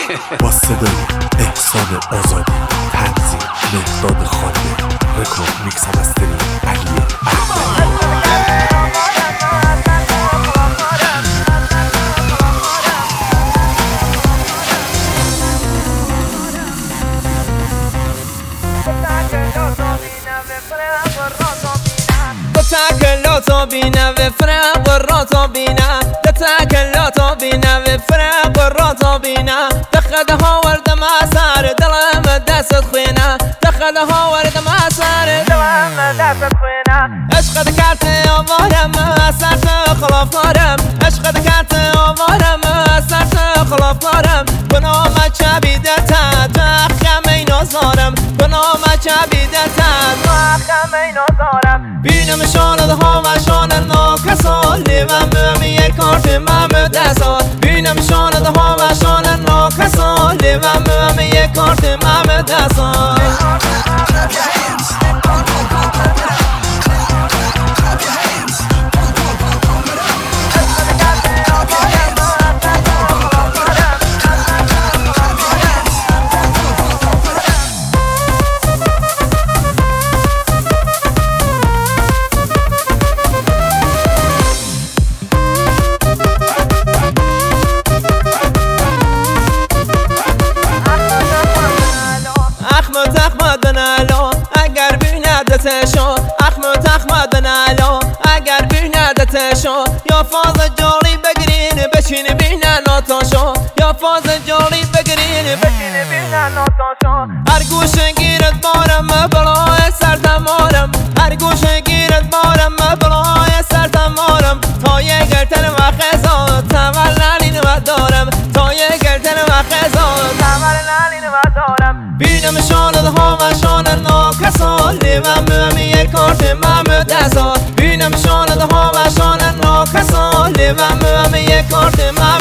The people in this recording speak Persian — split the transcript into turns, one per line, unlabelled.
با صدای احسان آزادی، تنظیم مهداد خانده، رکورد میکس و مسترینگ علی احمدی.
تاكلوتو بينا بفراق الروتو بينا تاكلوتو بينا بفراق الروتو بينا دخلها ورد ما صار دلم دست خوينا دخلها ورد ما صار دلم دست خوينا عشق دكرت امورم سرت خلاف نارم عشق دكرت امورم سرت خلاف نارم بنام چبیدتا تخم اینو زارم بنام چبیدتا تخم اینو زارم بینم شانه ها و شانه ناکسا لیوم بهم یک کارت مم دسا بینم شانه ها و شانه ناکسا لیوم بهم یک کارت مم دسا اگر بیندتشو اخمو اگر بیندتشو یا فاز جالی بگیرین بشین بینه ناتاشو یا فاز جالی بگیرین بشین بینه ناتاشو هر گوشه گیرت بارم بلای سرتمارم هر گوشه گیرت بارم بلای سرتمارم تا یه گرتن و خزا تولنین و دارم تا یه گرتن و خزا تولنین و دارم بینم شانه ها و شانه ناکسا لیوم بهم یک کارت مم دسا بینم شانه ها و شانه ناکسا لیوم بهم یک کارت مم